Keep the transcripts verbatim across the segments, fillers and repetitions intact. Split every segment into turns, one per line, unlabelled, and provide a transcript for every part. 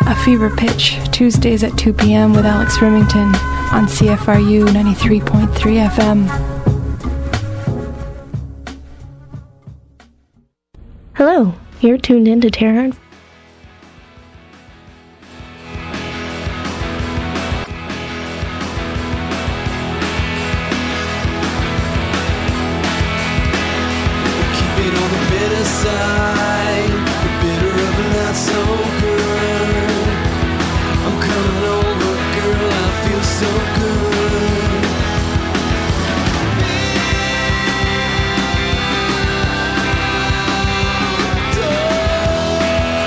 A Fever Pitch, Tuesdays at two p.m. with Alex Remington on C F R U ninety-three point three F M.
Hello, you're tuned in to Terror.
Don't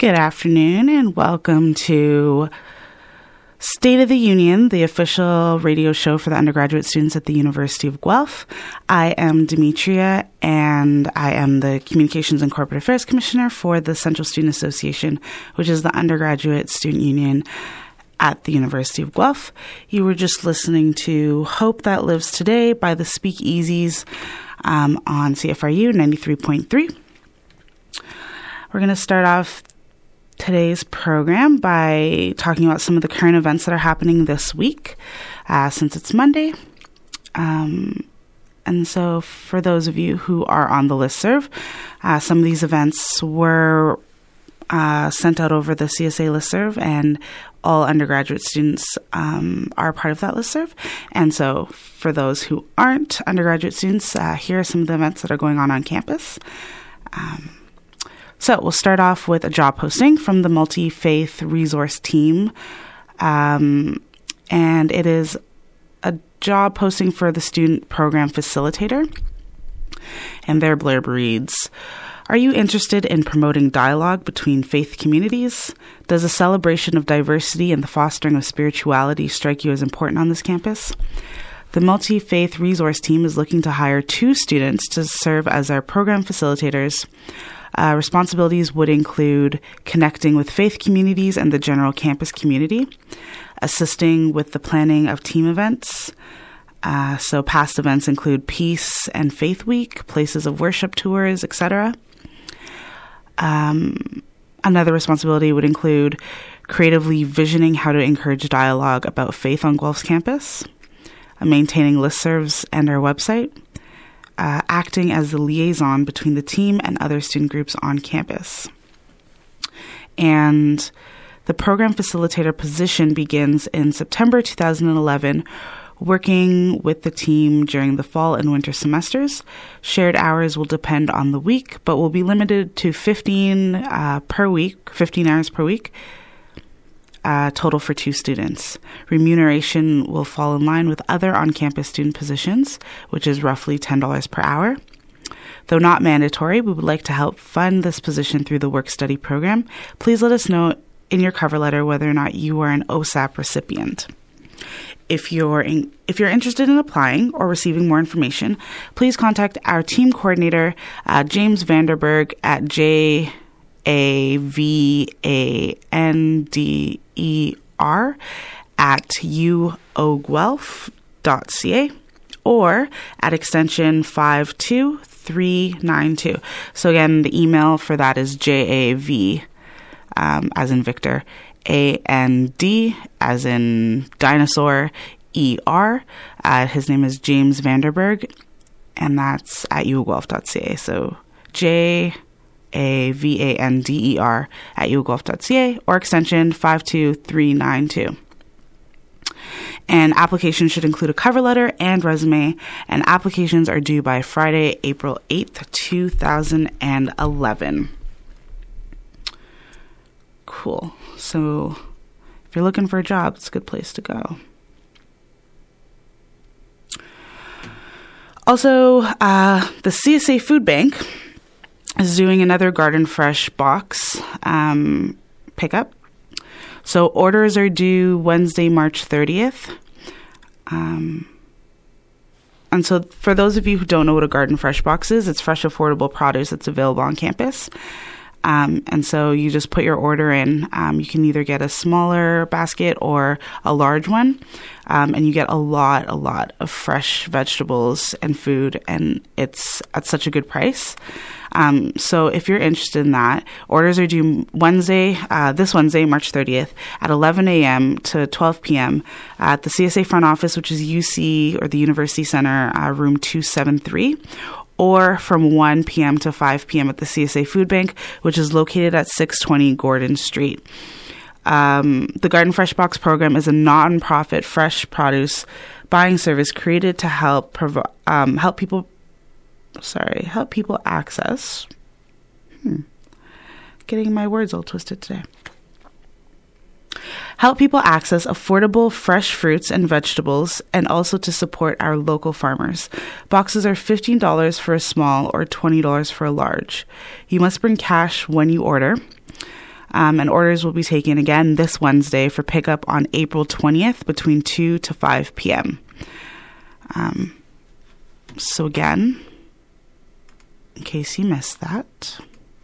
Good afternoon and welcome to State of the Union, the official radio show for the undergraduate students at the University of Guelph. I am Demetria and I am the Communications and Corporate Affairs Commissioner for the Central Student Association, which is the undergraduate student union at the University of Guelph. You were just listening to Hope That Lives Today by the Speakeasies um, on C F R U ninety-three point three. We're going to start off today's program by talking about some of the current events that are happening this week, uh, since it's Monday. Um, and so for those of you who are on the listserv, uh, some of these events were uh, sent out over the C S A listserv, and all undergraduate students um, are part of that listserv. And so for those who aren't undergraduate students, uh, here are some of the events that are going on on campus. Um, So we'll start off with a job posting from the Multi-Faith Resource Team. Um, and it is a job posting for the Student Program Facilitator. And their blurb reads, "Are you interested in promoting dialogue between faith communities? Does a celebration of diversity and the fostering of spirituality strike you as important on this campus? The Multi-Faith Resource Team is looking to hire two students to serve as our program facilitators. Uh, responsibilities would include connecting with faith communities and the general campus community, assisting with the planning of team events. Uh, so past events include Peace and Faith Week, places of worship tours, et cetera. Um, another responsibility would include creatively visioning how to encourage dialogue about faith on Guelph's campus, uh, maintaining listservs and our website, Uh, acting as the liaison between the team and other student groups on campus. And the program facilitator position begins in September two thousand eleven, working with the team during the fall and winter semesters. Shared hours will depend on the week, but will be limited to fifteen uh, per week, fifteen hours per week, Uh, total for two students. Remuneration will fall in line with other on-campus student positions, which is roughly ten dollars per hour. Though not mandatory, we would like to help fund this position through the work-study program. Please let us know in your cover letter whether or not you are an O S A P recipient. If you're in, if you're interested in applying or receiving more information, please contact our team coordinator, uh, James Vanderberg, at J A V A N D E R at u o guelph dot c a or at extension five two three nine two. So again, the email for that is J A V um, as in Victor, A N D as in dinosaur, E R. Uh, his name is James Vanderberg, and that's at u o guelph dot c a. So J A V A N D E R at u o guelph dot c a or extension five two three nine two. And applications should include a cover letter and resume, and applications are due by Friday, April eighth, two thousand eleven. Cool. So if you're looking for a job, it's a good place to go. Also, uh, the C S A Food Bank is doing another Garden Fresh box um, pickup. So orders are due Wednesday, March thirtieth. Um, and so for those of you who don't know what a Garden Fresh box is, it's fresh, affordable produce that's available on campus. Um, and so you just put your order in. Um, you can either get a smaller basket or a large one. Um, and you get a lot, a lot of fresh vegetables and food, and it's at such a good price. Um, so if you're interested in that, orders are due Wednesday, uh, this Wednesday, March thirtieth at eleven a.m. to twelve p.m. at the C S A front office, which is U C or the University Center, uh, room two seventy-three, or from one p.m. to five p.m. at the C S A Food Bank, which is located at six twenty Gordon Street. Um, the Garden Fresh Box program is a non-profit fresh produce buying service created to help provi- um, help people sorry, help people access. Hmm. Getting my words all twisted today. Help people access affordable fresh fruits and vegetables, and also to support our local farmers. Boxes are fifteen dollars for a small or twenty dollars for a large. You must bring cash when you order. Um, and orders will be taken again this Wednesday for pickup on April twentieth between two to five p.m. Um, so again, in case you missed that,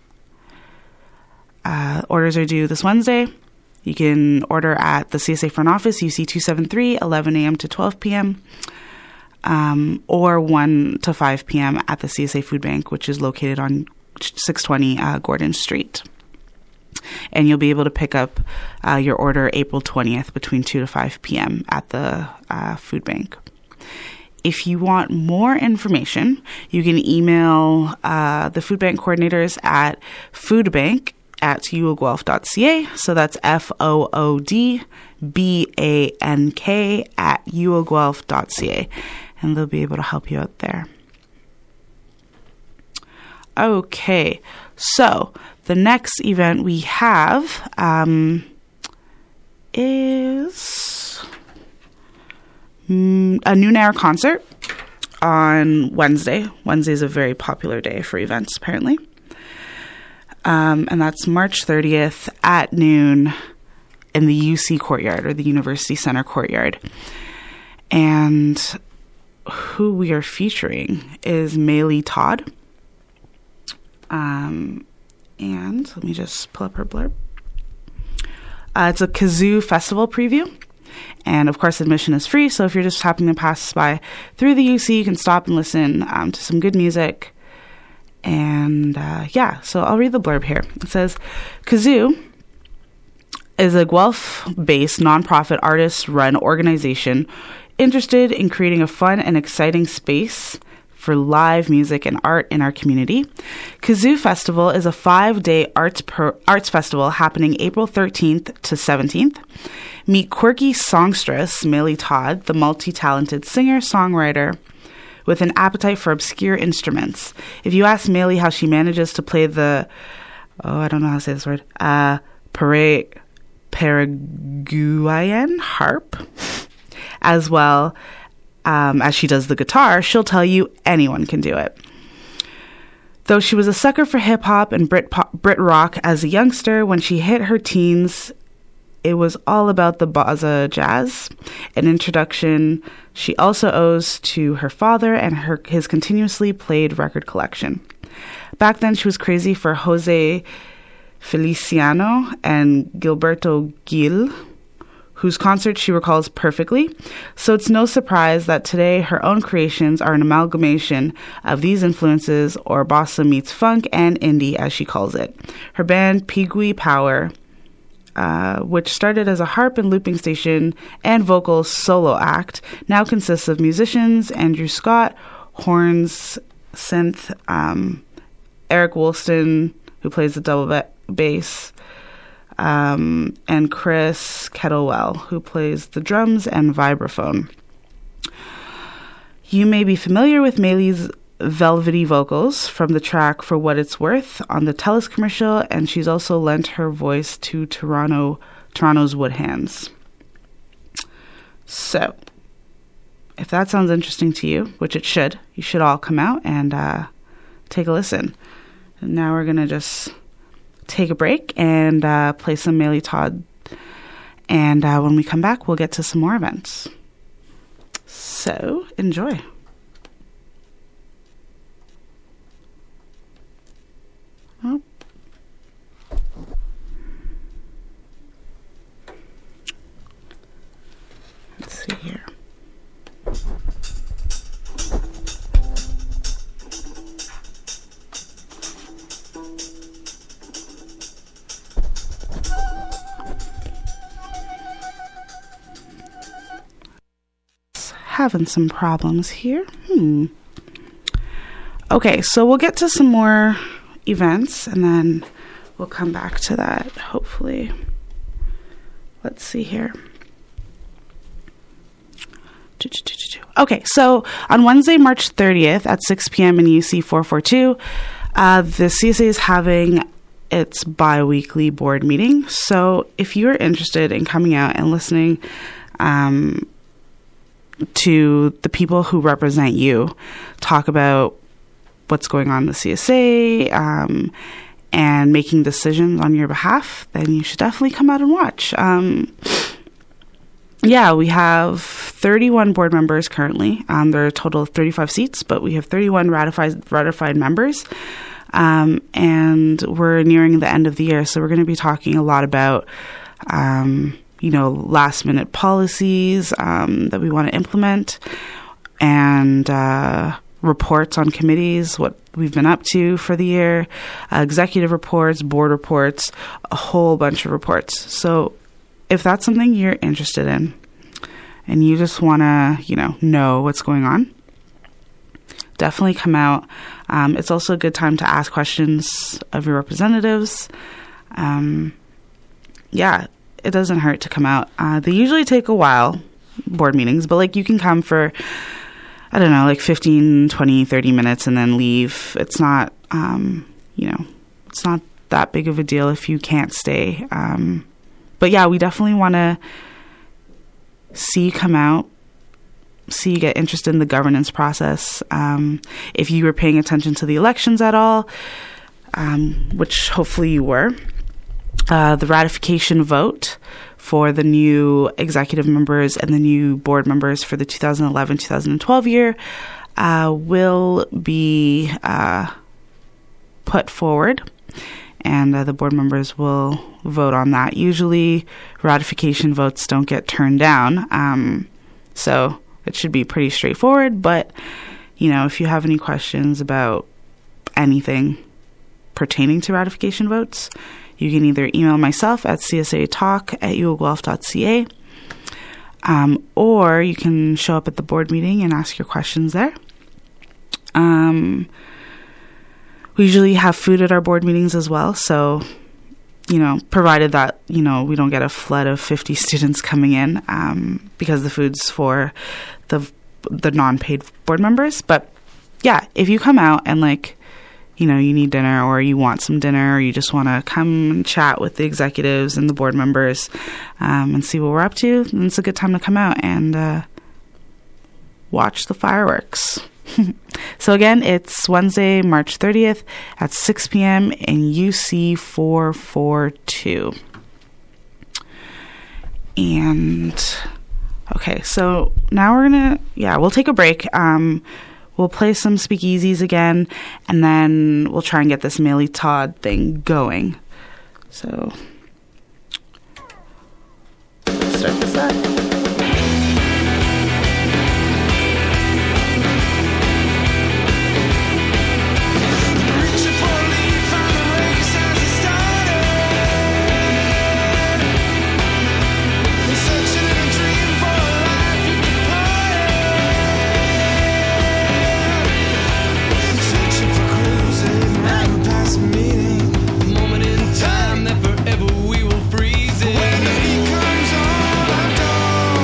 uh, orders are due this Wednesday. You can order at the C S A front office, U C two seventy-three, eleven a.m. to twelve p.m., um, or one to five p.m. at the C S A Food Bank, which is located on six twenty uh, Gordon Street. And you'll be able to pick up uh, your order April twentieth between two to five p.m. at the uh, food bank. If you want more information, you can email uh, the food bank coordinators at foodbank at u o guelph dot c a. So that's F O O D B A N K at u o guelph dot c a. And they'll be able to help you out there. Okay, so the next event we have um, is mm, a Noon Hour concert on Wednesday. Wednesday is a very popular day for events, apparently. Um, and that's March thirtieth at noon in the U C courtyard, or the University Center courtyard. And who we are featuring is Maylee Todd. Um, and let me just pull up her blurb. Uh, it's a kazoo festival preview. And of course, admission is free. So if you're just happening to pass by through the U C, you can stop and listen um, to some good music. And uh, yeah, so I'll read the blurb here. It says, Kazoo is a Guelph-based nonprofit artist-run organization interested in creating a fun and exciting space for live music and art in our community. Kazoo Festival is a five-day arts per- arts festival happening April thirteenth to seventeenth. Meet quirky songstress Maylee Todd, the multi-talented singer-songwriter with an appetite for obscure instruments. If you ask Maylee how she manages to play the, oh, I don't know how to say this word, uh, Para- Paraguayan harp, as well um, as she does the guitar, she'll tell you anyone can do it. Though she was a sucker for hip-hop and Brit, pop, Brit rock as a youngster, when she hit her teens, it was all about the Baza jazz, an introduction she also owes to her father and her his continuously played record collection. Back then, she was crazy for Jose Feliciano and Gilberto Gil, whose concerts she recalls perfectly. So it's no surprise that today her own creations are an amalgamation of these influences, or bossa meets funk and indie, as she calls it. Her band, Pigui Power, Uh, which started as a harp and looping station and vocal solo act, now consists of musicians Andrew Scott, horns, synth, um, Eric Woolston, who plays the double ba- bass, um, and Chris Kettlewell, who plays the drums and vibraphone. You may be familiar with Maylee's velvety vocals from the track For What It's Worth on the TELUS commercial, and she's also lent her voice to Toronto Toronto's Woodhands. So, if that sounds interesting to you, which it should, you should all come out and uh, take a listen. And now we're going to just take a break and uh, play some Maylee Todd. And uh, when we come back, we'll get to some more events. So, enjoy. Oh. Let's see here. Having some problems here. Hmm. Okay, so we'll get to some more events and then we'll come back to that, hopefully. Let's see here. Okay, so on Wednesday, March thirtieth at six p.m. in U C four forty-two, uh, the C S A is having its bi-weekly board meeting. So if you're interested in coming out and listening um, to the people who represent you talk about what's going on in the C S A, um, and making decisions on your behalf, then you should definitely come out and watch. Um, yeah, we have thirty-one board members currently. Um, there are a total of thirty-five seats, but we have thirty-one ratified ratified members. Um, and we're nearing the end of the year, so we're going to be talking a lot about, um, you know, last minute policies um, that we want to implement, and uh, reports on committees, what we've been up to for the year, uh, executive reports, board reports, a whole bunch of reports. So if that's something you're interested in and you just want to, you know, know what's going on, definitely come out. Um, it's also a good time to ask questions of your representatives. Um, yeah, it doesn't hurt to come out. Uh, they usually take a while, board meetings, but like you can come for, I don't know, like fifteen, twenty, thirty minutes and then leave. It's not, um, you know, it's not that big of a deal if you can't stay. Um, but yeah, we definitely want to see you come out, see you get interested in the governance process. Um, if you were paying attention to the elections at all, um, which hopefully you were, uh, the ratification vote for the new executive members and the new board members for the two thousand eleven two thousand twelve year uh, will be uh, put forward, and uh, the board members will vote on that. Usually ratification votes don't get turned down, um, so it should be pretty straightforward. But, you know, if you have any questions about anything pertaining to ratification votes, you can either email myself at c s a talk at u o guelph dot c a, um, or you can show up at the board meeting and ask your questions there. Um, we usually have food at our board meetings as well, so, you know, provided that, you know, we don't get a flood of fifty students coming in, um, because the food's for the the non-paid board members. But yeah, if you come out and like, you know, you need dinner or you want some dinner or you just want to come and chat with the executives and the board members um, and see what we're up to, then it's a good time to come out and uh, watch the fireworks. So again, it's Wednesday, March thirtieth at six p.m. in U C four forty-two. And okay, so now we're gonna, yeah, we'll take a break. Um, we'll play some speakeasies again, and then we'll try and get this Mealy Todd thing going. So, let's start this up.
Time that forever we will freeze it. When the heat comes on our door,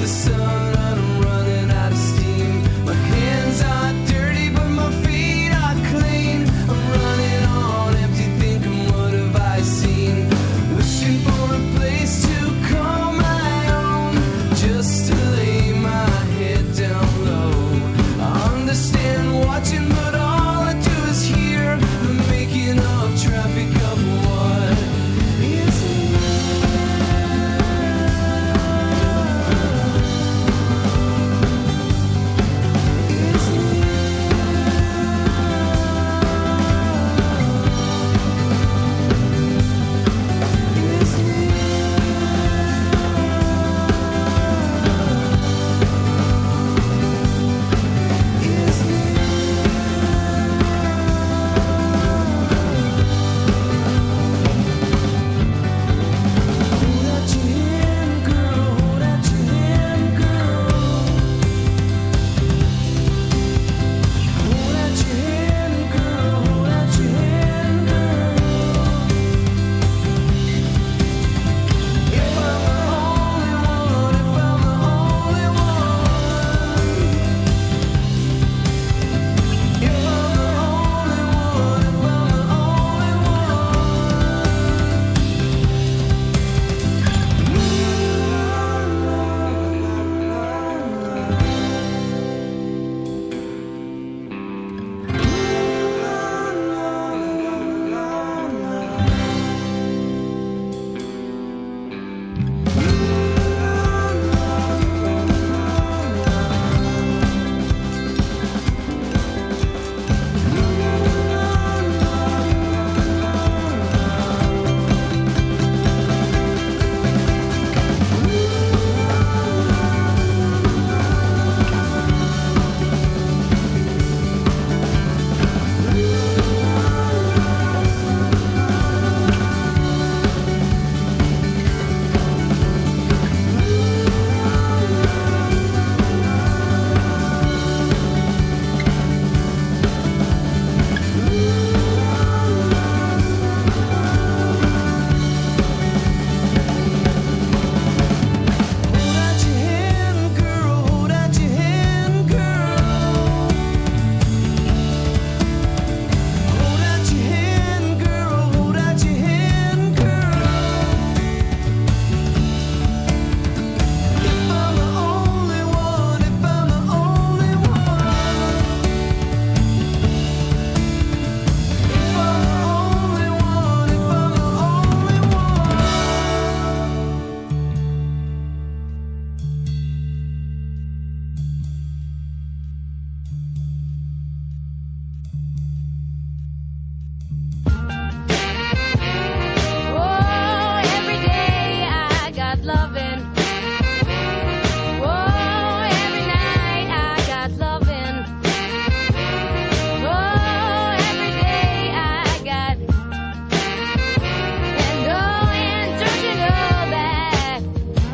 the sun.